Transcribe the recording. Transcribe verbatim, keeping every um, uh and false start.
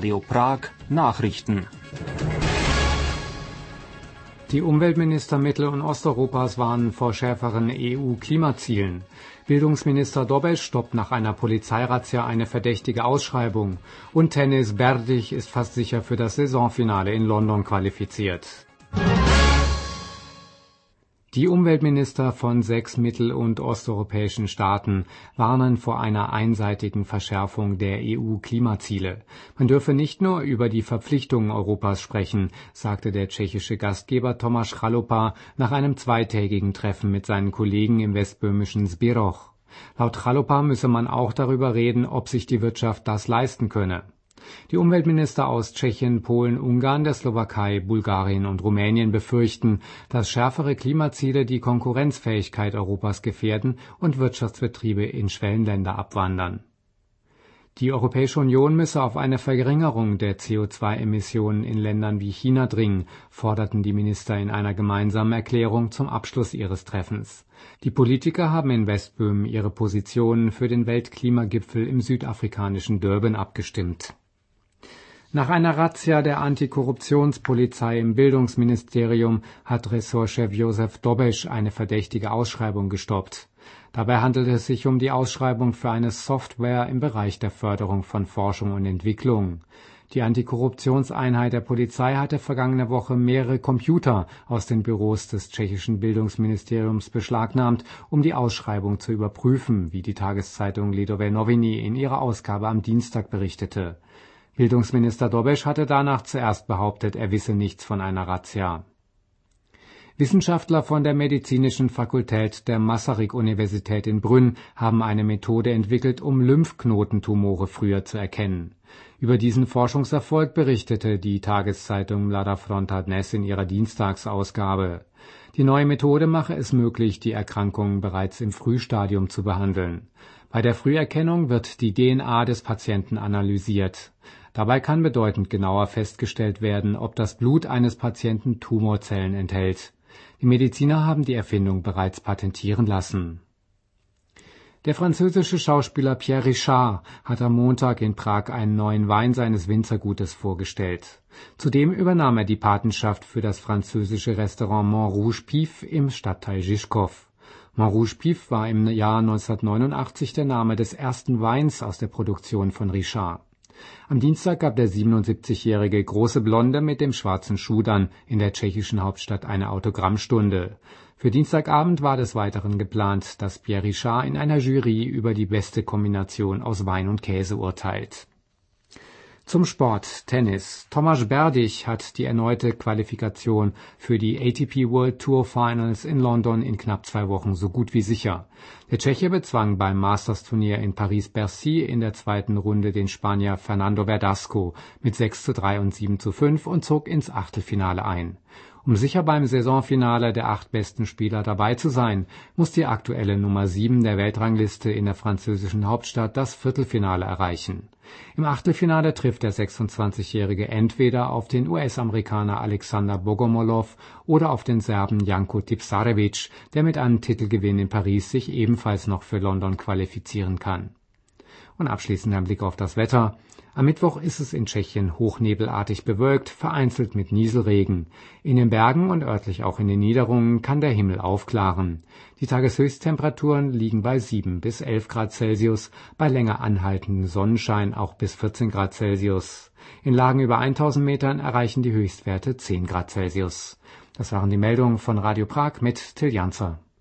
Radio Prag Nachrichten. Die Umweltminister Mittel- und Osteuropas warnen vor schärferen E U-Klimazielen. Bildungsminister Dobes stoppt nach einer Polizeirazzia eine verdächtige Ausschreibung. Und Tennis Berdych ist fast sicher für das Saisonfinale in London qualifiziert. Die Umweltminister von sechs mittel- und osteuropäischen Staaten warnen vor einer einseitigen Verschärfung der E U-Klimaziele. Man dürfe nicht nur über die Verpflichtungen Europas sprechen, sagte der tschechische Gastgeber Tomáš Chalupa nach einem zweitägigen Treffen mit seinen Kollegen im westböhmischen Zbiroch. Laut Chalupa müsse man auch darüber reden, ob sich die Wirtschaft das leisten könne. Die Umweltminister aus Tschechien, Polen, Ungarn, der Slowakei, Bulgarien und Rumänien befürchten, dass schärfere Klimaziele die Konkurrenzfähigkeit Europas gefährden und Wirtschaftsbetriebe in Schwellenländer abwandern. Die Europäische Union müsse auf eine Verringerung der C O zwei Emissionen in Ländern wie China dringen, forderten die Minister in einer gemeinsamen Erklärung zum Abschluss ihres Treffens. Die Politiker haben in Westböhmen ihre Positionen für den Weltklimagipfel im südafrikanischen Durban abgestimmt. Nach einer Razzia der Antikorruptionspolizei im Bildungsministerium hat Ressortchef Josef Dobes eine verdächtige Ausschreibung gestoppt. Dabei handelt es sich um die Ausschreibung für eine Software im Bereich der Förderung von Forschung und Entwicklung. Die Antikorruptionseinheit der Polizei hatte vergangene Woche mehrere Computer aus den Büros des tschechischen Bildungsministeriums beschlagnahmt, um die Ausschreibung zu überprüfen, wie die Tageszeitung Lidové noviny in ihrer Ausgabe am Dienstag berichtete. Bildungsminister Dobes hatte danach zuerst behauptet, er wisse nichts von einer Razzia. Wissenschaftler von der Medizinischen Fakultät der Masaryk-Universität in Brünn haben eine Methode entwickelt, um Lymphknotentumore früher zu erkennen. Über diesen Forschungserfolg berichtete die Tageszeitung Mladá Fronta Dnes in ihrer Dienstagsausgabe. Die neue Methode mache es möglich, die Erkrankungen bereits im Frühstadium zu behandeln. Bei der Früherkennung wird die D N A des Patienten analysiert. Dabei kann bedeutend genauer festgestellt werden, ob das Blut eines Patienten Tumorzellen enthält. Die Mediziner haben die Erfindung bereits patentieren lassen. Der französische Schauspieler Pierre Richard hat am Montag in Prag einen neuen Wein seines Winzergutes vorgestellt. Zudem übernahm er die Patenschaft für das französische Restaurant Montrouge Pif im Stadtteil Žižkov. Montrouge Pif war im Jahr neunzehnhundertneunundachtzig der Name des ersten Weins aus der Produktion von Richard. Am Dienstag gab der siebenundsiebzigjährige große Blonde mit dem schwarzen Schuh dann in der tschechischen Hauptstadt eine Autogrammstunde. Für Dienstagabend war des Weiteren geplant, dass Pierre Richard in einer Jury über die beste Kombination aus Wein und Käse urteilt. Zum Sport, Tennis. Tomáš Berdych hat die erneute Qualifikation für die A T P World Tour Finals in London in knapp zwei Wochen so gut wie sicher. Der Tscheche bezwang beim Masters-Turnier in Paris-Bercy in der zweiten Runde den Spanier Fernando Verdasco mit sechs zu drei und sieben zu fünf und zog ins Achtelfinale ein. Um sicher beim Saisonfinale der acht besten Spieler dabei zu sein, muss die aktuelle Nummer sieben der Weltrangliste in der französischen Hauptstadt das Viertelfinale erreichen. Im Achtelfinale trifft der sechsundzwanzigjährige entweder auf den U S-Amerikaner Alexander Bogomolov oder auf den Serben Janko Tipsarevic, der mit einem Titelgewinn in Paris sich ebenfalls noch für London qualifizieren kann. Und abschließend ein Blick auf das Wetter. Am Mittwoch ist es in Tschechien hochnebelartig bewölkt, vereinzelt mit Nieselregen. In den Bergen und örtlich auch in den Niederungen kann der Himmel aufklaren. Die Tageshöchsttemperaturen liegen bei sieben bis elf Grad Celsius, bei länger anhaltendem Sonnenschein auch bis vierzehn Grad Celsius. In Lagen über tausend Metern erreichen die Höchstwerte zehn Grad Celsius. Das waren die Meldungen von Radio Prag mit Till Janzer.